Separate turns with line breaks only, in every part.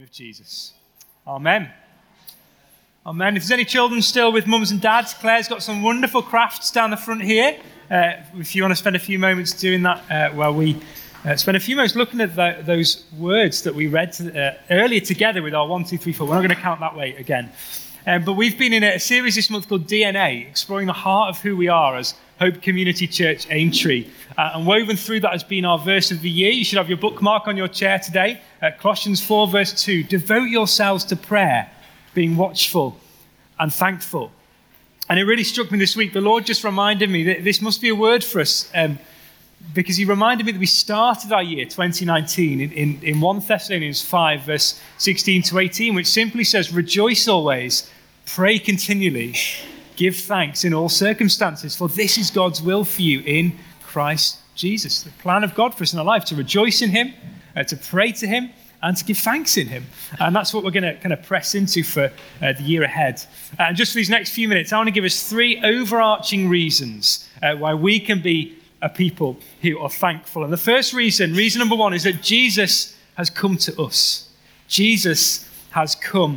Of Jesus. Amen. Amen. If there's any children still with mums and dads, Claire's got some wonderful crafts down the front here. If you want to spend a few moments doing that while we spend a few moments looking at those words that we read earlier together with our 1, 2, 3, 4. We're not going to count that way again. But we've been in a series this month called DNA, exploring the heart of who we are as Hope Community Church Aintree. And woven through that has been our verse of the year. You should have your bookmark on your chair today. Colossians 4 verse 2. Devote yourselves to prayer, being watchful and thankful. And it really struck me this week. The Lord just reminded me that this must be a word for us. Because he reminded me that we started our year 2019 in 1 Thessalonians 5 verse 16 to 18, which simply says, rejoice always, pray continually, give thanks in all circumstances, for this is God's will for you in Christ Jesus. The plan of God for us in our life, to rejoice in him, to pray to him, and to give thanks in him. And that's what we're going to kind of press into for the year ahead. And just for these next few minutes, I want to give us 3 overarching reasons why we can be a people who are thankful. And the first reason number 1, is that Jesus has come to us. Jesus has come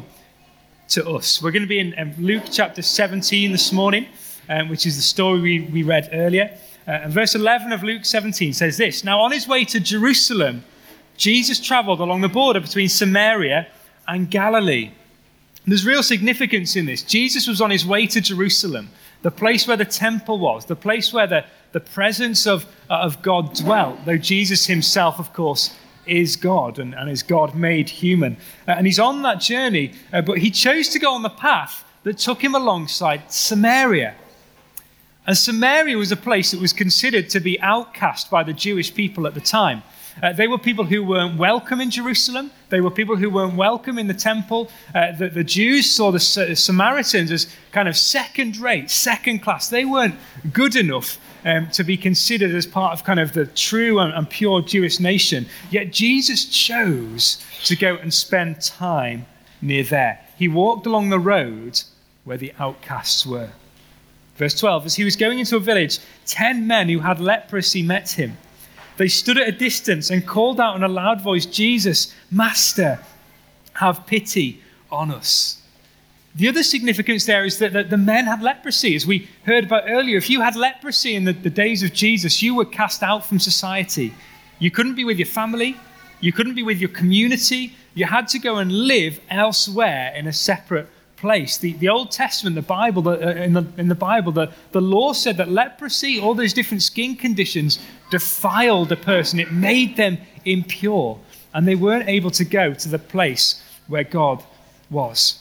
to us. We're going to be in Luke chapter 17 this morning, which is the story we read earlier. And verse 11 of Luke 17 says this: Now on his way to Jerusalem, Jesus traveled along the border between Samaria and Galilee. There's real significance in this. Jesus was on his way to Jerusalem, the place where the temple was, the place where the presence of God dwelt, though Jesus himself, of course, is God and is God made human. And he's on that journey, but he chose to go on the path that took him alongside Samaria. And Samaria was a place that was considered to be outcast by the Jewish people at the time. They were people who weren't welcome in Jerusalem. They were people who weren't welcome in the temple. The Jews saw the Samaritans as kind of second-rate, second-class. They weren't good enough to be considered as part of kind of the true and pure Jewish nation. Yet Jesus chose to go and spend time near there. He walked along the road where the outcasts were. Verse 12, as he was going into a village, 10 men who had leprosy met him. They stood at a distance and called out in a loud voice, Jesus, Master, have pity on us. The other significance there is that the men had leprosy. As we heard about earlier, if you had leprosy in the days of Jesus, you were cast out from society. You couldn't be with your family. You couldn't be with your community. You had to go and live elsewhere in a separate place. The Old Testament, the Bible, in the Bible, the law said that leprosy, all those different skin conditions, defiled a person. It made them impure. And they weren't able to go to the place where God was.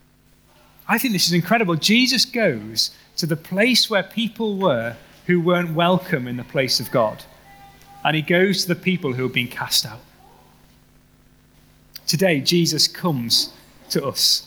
I think this is incredible. Jesus goes to the place where people were who weren't welcome in the place of God. And he goes to the people who have been cast out. Today, Jesus comes to us.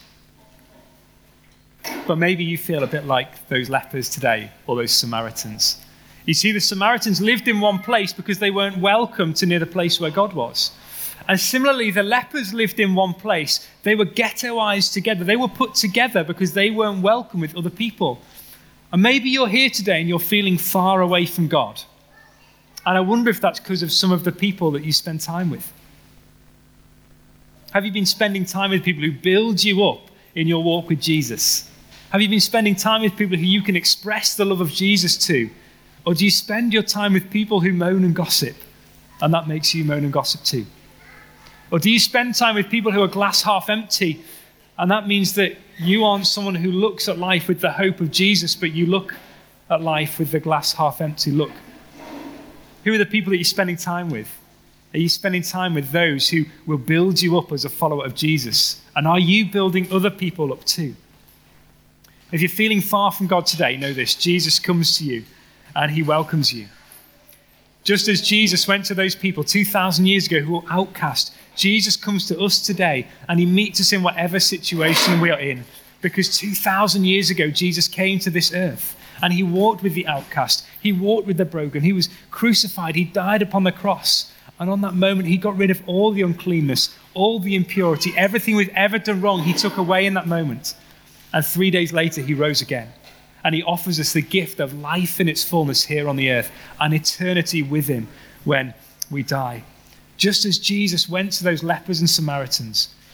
But maybe you feel a bit like those lepers today, or those Samaritans. You see, the Samaritans lived in one place because they weren't welcome to near the place where God was. And similarly, the lepers lived in one place. They were ghettoized together. They were put together because they weren't welcome with other people. And maybe you're here today and you're feeling far away from God. And I wonder if that's because of some of the people that you spend time with. Have you been spending time with people who build you up in your walk with Jesus? Have you been spending time with people who you can express the love of Jesus to? Or do you spend your time with people who moan and gossip, and that makes you moan and gossip too? Or do you spend time with people who are glass half empty, and that means that you aren't someone who looks at life with the hope of Jesus, but you look at life with the glass half empty look? Who are the people that you're spending time with? Are you spending time with those who will build you up as a follower of Jesus? And are you building other people up too? If you're feeling far from God today, know this: Jesus comes to you and he welcomes you. Just as Jesus went to those people 2,000 years ago who were outcast, Jesus comes to us today and he meets us in whatever situation we are in. Because 2,000 years ago, Jesus came to this earth and he walked with the outcast. He walked with the broken. He was crucified. He died upon the cross. And on that moment, he got rid of all the uncleanness, all the impurity, everything we've ever done wrong, he took away in that moment. And 3 days later, he rose again. And he offers us the gift of life in its fullness here on the earth and eternity with him when we die. Just as Jesus went to those lepers and Samaritans,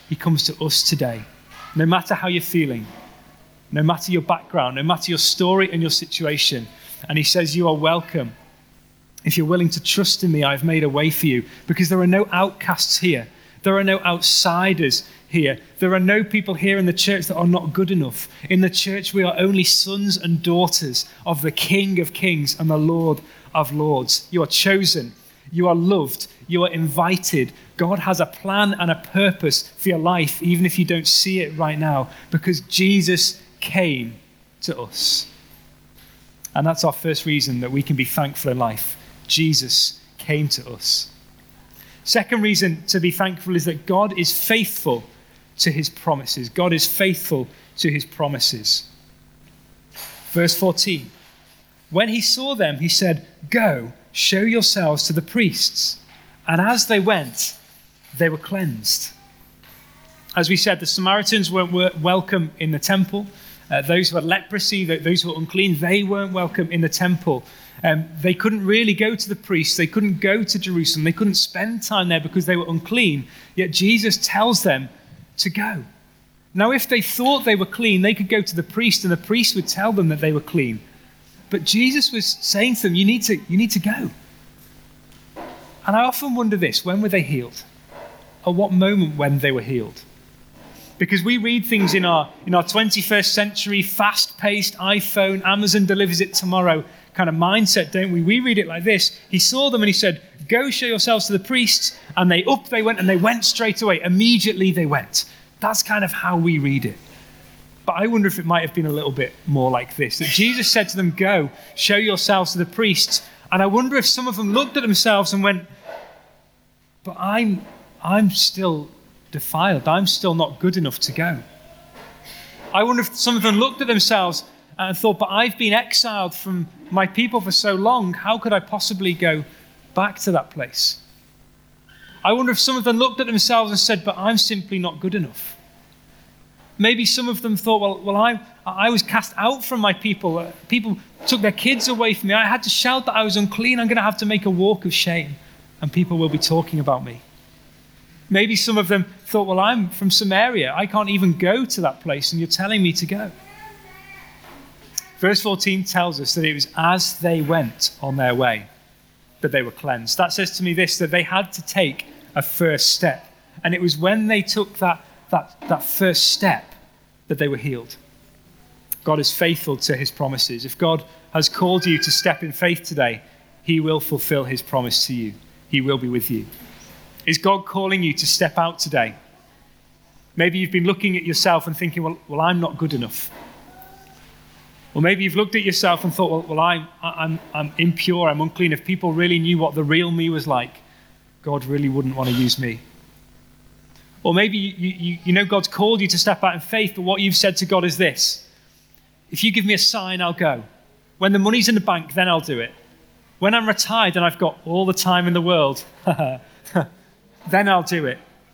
he comes to us today. No matter how you're feeling, no matter your background, no matter your story and your situation. And he says, you are welcome. If you're willing to trust in me, I've made a way for you. Because there are no outcasts here. There are no outsiders here. There are no people here in the church that are not good enough. In the church, we are only sons and daughters of the King of Kings and the Lord of Lords. You are chosen. You are loved. You are invited. God has a plan and a purpose for your life, even if you don't see it right now, because Jesus came to us. And that's our first reason that we can be thankful in life. Jesus came to us. Second reason to be thankful is that God is faithful to his promises. God is faithful to his promises. Verse 14. When he saw them, he said, go, show yourselves to the priests. And as they went, they were cleansed. As we said, the Samaritans weren't welcome in the temple. Those who had leprosy, those who were unclean, they weren't welcome in the temple. They couldn't really go to the priests. They couldn't go to Jerusalem. They couldn't spend time there because they were unclean. Yet Jesus tells them to go. Now, if they thought they were clean, they could go to the priest and the priest would tell them that they were clean. But Jesus was saying to them, you need to go. And I often wonder this, when were they healed? At what moment when they were healed? Because we read things in our 21st century, fast-paced iPhone, Amazon delivers it tomorrow kind of mindset, don't we? We read it like this. He saw them and he said, go show yourselves to the priests. And they went and they went straight away. Immediately they went. That's kind of how we read it. But I wonder if it might have been a little bit more like this. That Jesus said to them, go, show yourselves to the priests. And I wonder if some of them looked at themselves and went, but I'm still defiled. I'm still not good enough to go. I wonder if some of them looked at themselves and thought, but I've been exiled from my people for so long. How could I possibly go back to that place? I wonder if some of them looked at themselves and said, but I'm simply not good enough. Maybe some of them thought, well, I was cast out from my people. People took their kids away from me. I had to shout that I was unclean. I'm going to have to make a walk of shame, and people will be talking about me. Maybe some of them thought, well, I'm from Samaria. I can't even go to that place, and you're telling me to go. Verse 14 tells us that it was as they went on their way that they were cleansed. That says to me this, that they had to take a first step. And it was when they took that first step that they were healed. God is faithful to his promises. If God has called you to step in faith today, he will fulfill his promise to you. He will be with you. Is God calling you to step out today? Maybe you've been looking at yourself and thinking, well, I'm not good enough. Or maybe you've looked at yourself and thought, well, I'm impure, I'm unclean. If people really knew what the real me was like, God really wouldn't want to use me. Or maybe you know God's called you to step out in faith, but what you've said to God is this: if you give me a sign, I'll go. When the money's in the bank, then I'll do it. When I'm retired and I've got all the time in the world, then I'll do it.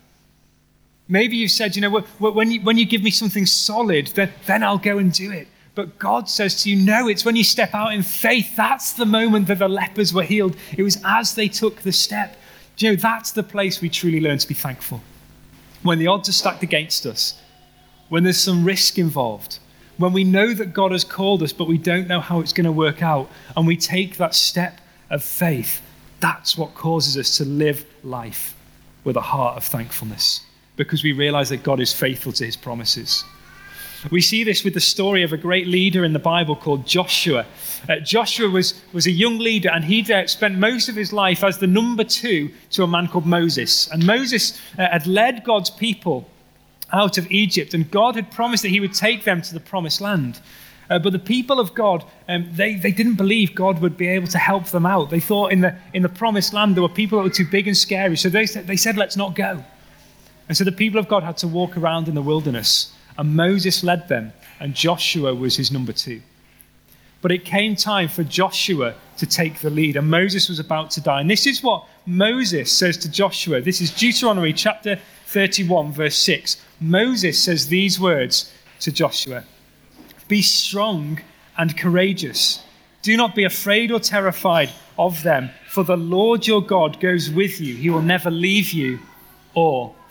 Maybe you've said, when you give me something solid, then I'll go and do it. But God says to you, no, it's when you step out in faith. That's the moment that the lepers were healed. It was as they took the step. That's the place we truly learn to be thankful. When the odds are stacked against us, when there's some risk involved, when we know that God has called us, but we don't know how it's going to work out, and we take that step of faith, that's what causes us to live life with a heart of thankfulness, because we realize that God is faithful to his promises. We see this with the story of a great leader in the Bible called Joshua. Joshua was a young leader, and he spent most of his life as the number 2 to a man called Moses. And Moses had led God's people out of Egypt, and God had promised that he would take them to the promised land. But the people of God, they didn't believe God would be able to help them out. They thought in the promised land there were people that were too big and scary, so they said, let's not go. And so the people of God had to walk around in the wilderness. And Moses led them, and Joshua was his number 2. But it came time for Joshua to take the lead, and Moses was about to die. And this is what Moses says to Joshua. This is Deuteronomy chapter 31, verse 6. Moses says these words to Joshua: be strong and courageous. Do not be afraid or terrified of them, for the Lord your God goes with you. He will never leave you or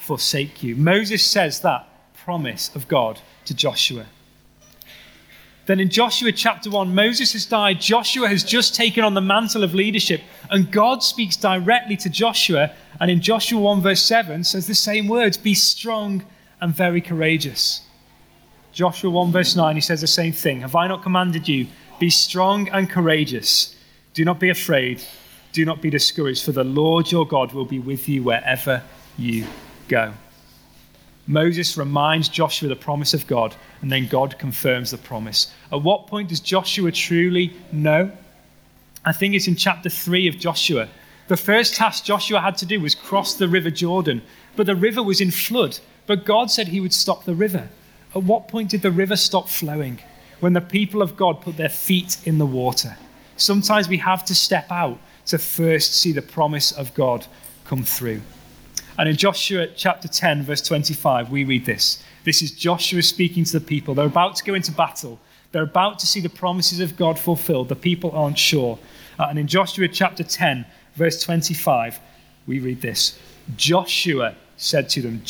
forsake you. Moses says that promise of God to Joshua. Then in Joshua chapter 1, Moses has died. Joshua has just taken on the mantle of leadership. And God speaks directly to Joshua. And in Joshua 1 verse 7 says the same words, be strong and very courageous. Joshua 1 verse 9, he says the same thing. Have I not commanded you? Be strong and courageous. Do not be afraid. Do not be discouraged. For the Lord your God will be with you wherever you go. Moses reminds Joshua the promise of God, and then God confirms the promise. At what point does Joshua truly know? I think it's in chapter 3 of Joshua. The first task Joshua had to do was cross the river Jordan, but the river was in flood. But God said he would stop the river. At what point did the river stop flowing? When the people of God put their feet in the water. Sometimes we have to step out to first see the promise of God come through. And in Joshua chapter 10, verse 25, we read this. This is Joshua speaking to the people. They're about to go into battle. They're about to see the promises of God fulfilled. The people aren't sure. And in Joshua chapter 10, verse 25, we read this. Joshua said to them,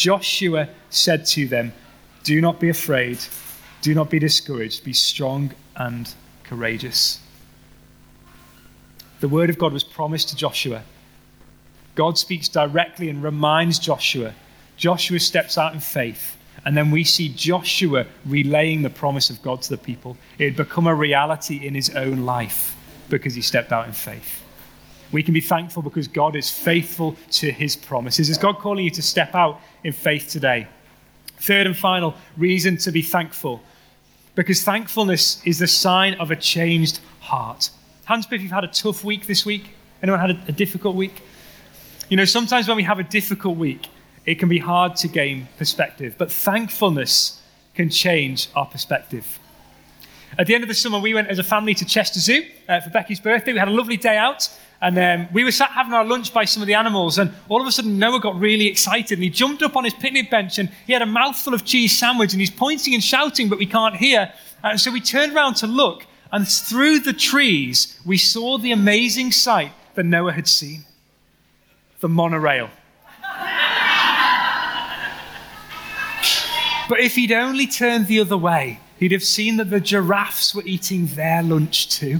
do not be afraid. Do not be discouraged. Be strong and courageous. The word of God was promised to Joshua. God speaks directly and reminds Joshua. Joshua steps out in faith. And then we see Joshua relaying the promise of God to the people. It had become a reality in his own life because he stepped out in faith. We can be thankful because God is faithful to his promises. Is God calling you to step out in faith today? Third and final reason to be thankful. Because thankfulness is the sign of a changed heart. Hands up if you've had a tough week this week. Anyone had a difficult week? You know, sometimes when we have a difficult week, it can be hard to gain perspective, but thankfulness can change our perspective. At the end of the summer, we went as a family to Chester Zoo for Becky's birthday. We had a lovely day out, and we were sat having our lunch by some of the animals, and all of a sudden Noah got really excited, and he jumped up on his picnic bench, and he had a mouthful of cheese sandwich, and he's pointing and shouting, but we can't hear. And so we turned around to look, and through the trees, we saw the amazing sight that Noah had seen. The monorail. But if he'd only turned the other way, he'd have seen that the giraffes were eating their lunch too.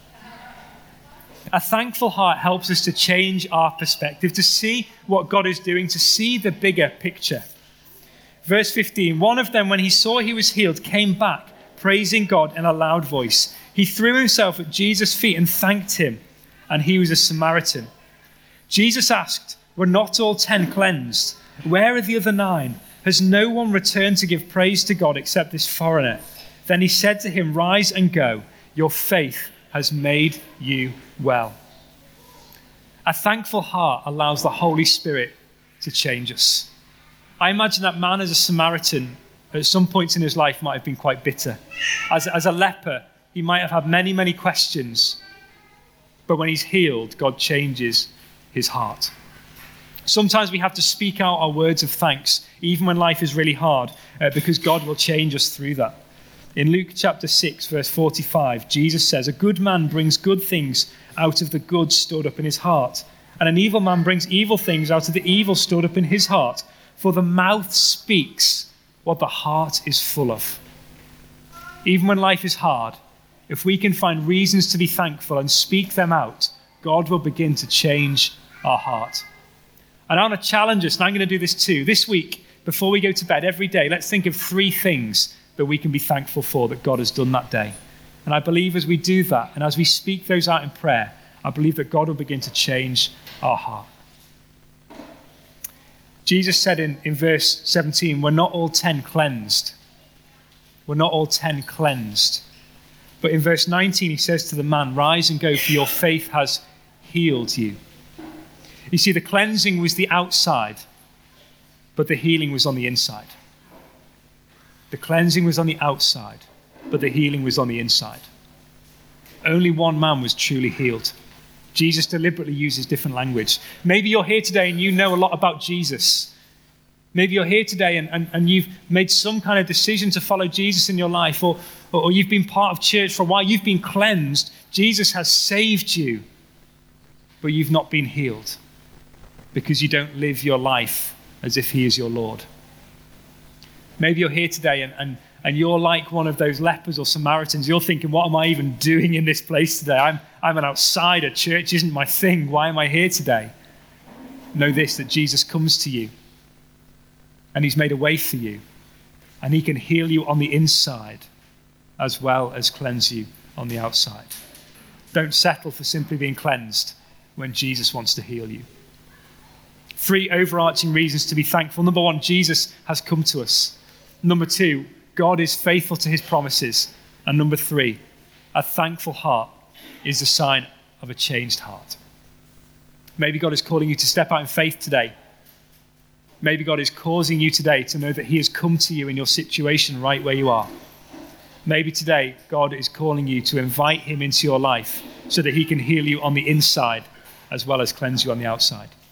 A thankful heart helps us to change our perspective, to see what God is doing, to see the bigger picture. Verse 15, one of them, when he saw he was healed, came back, praising God in a loud voice. He threw himself at Jesus' feet and thanked him, and he was a Samaritan. Jesus asked, were not all 10 cleansed? Where are the other 9? Has no one returned to give praise to God except this foreigner? Then he said to him, rise and go. Your faith has made you well. A thankful heart allows the Holy Spirit to change us. I imagine that man as a Samaritan at some points in his life might have been quite bitter. As a leper, he might have had many, many questions. But when he's healed, God changes his heart. Sometimes we have to speak out our words of thanks, even when life is really hard, because God will change us through that. In Luke chapter 6, verse 45, Jesus says, a good man brings good things out of the good stored up in his heart, and an evil man brings evil things out of the evil stored up in his heart. For the mouth speaks what the heart is full of. Even when life is hard, if we can find reasons to be thankful and speak them out, God will begin to change our heart. And I want to challenge us, and I'm going to do this too. This week, before we go to bed every day, let's think of 3 things that we can be thankful for that God has done that day. And I believe as we do that, and as we speak those out in prayer, I believe that God will begin to change our heart. Jesus said in verse 17, we're not all 10 cleansed. We're not all 10 cleansed. But in verse 19, he says to the man, rise and go, for your faith has healed you. You see, the cleansing was the outside, but the healing was on the inside. The cleansing was on the outside, but the healing was on the inside. Only one man was truly healed. Jesus deliberately uses different language. Maybe you're here today and you know a lot about Jesus. Maybe you're here today and you've made some kind of decision to follow Jesus in your life, or you've been part of church for a while. You've been cleansed. Jesus has saved you, but you've not been healed because you don't live your life as if he is your Lord. Maybe you're here today and you're like one of those lepers or Samaritans. You're thinking, what am I even doing in this place today? I'm an outsider. Church isn't my thing. Why am I here today? Know this, that Jesus comes to you and he's made a way for you, and he can heal you on the inside as well as cleanse you on the outside. Don't settle for simply being cleansed when Jesus wants to heal you. 3 overarching reasons to be thankful. Number 1, Jesus has come to us. Number 2, God is faithful to his promises. And number 3, a thankful heart is the sign of a changed heart. Maybe God is calling you to step out in faith today. Maybe God is causing you today to know that he has come to you in your situation right where you are. Maybe today God is calling you to invite him into your life so that he can heal you on the inside as well as cleanse you on the outside.